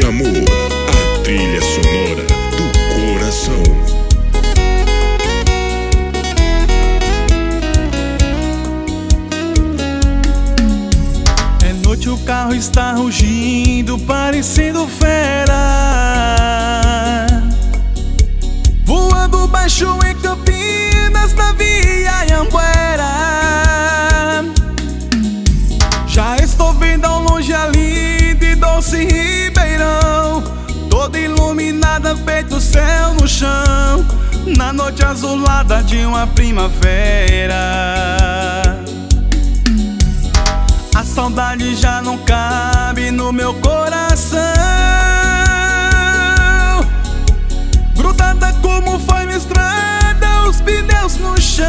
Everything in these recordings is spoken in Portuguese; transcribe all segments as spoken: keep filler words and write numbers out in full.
Amor, a trilha sonora do coração. É noite, o carro está rugindo, parecendo fera, voando baixo em Campinas, na Via Anhanguera. Já estou vendo ao longe ali de Doce Ribeirão, toda iluminada, feito céu no chão, na noite azulada de uma primavera. A saudade já não cabe no meu coração, grudada como foi na estrada, os pneus no chão.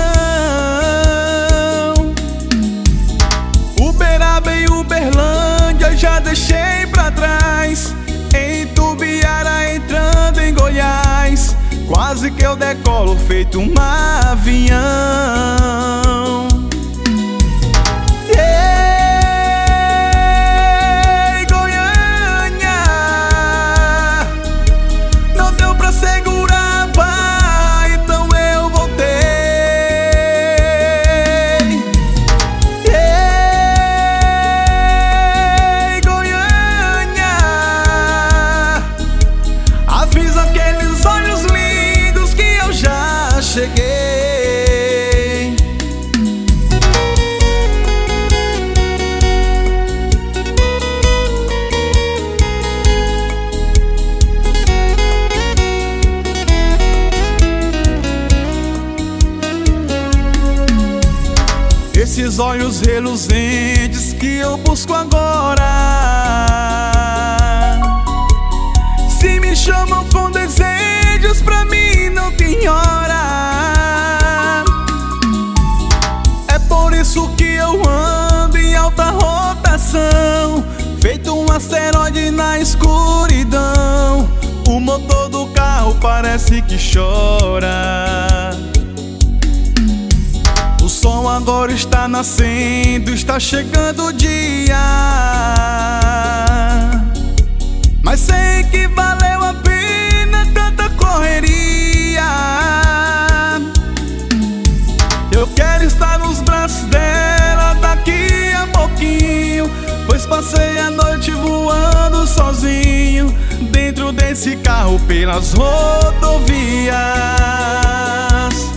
Uberaba e Uberlândia já deixei pra trás, em Tubiara entrando em Goiás, quase que eu decolo feito um avião. Ei, Goiânia, não deu pra segurar, pai, então eu voltei. Ei, Goiânia, avisa aqueles olhos lindos que eu já cheguei. Esses olhos reluzentes que eu busco agora, se me chamam com desejos, pra mim não tem hora. É por isso que eu ando em alta rotação, feito um asteroide na escuridão. O motor do carro parece que chora. O sol agora está nascendo, está chegando o dia, mas sei que valeu a pena tanta correria. Eu quero estar nos braços dela daqui a pouquinho, pois passei a noite voando sozinho dentro desse carro pelas rodovias.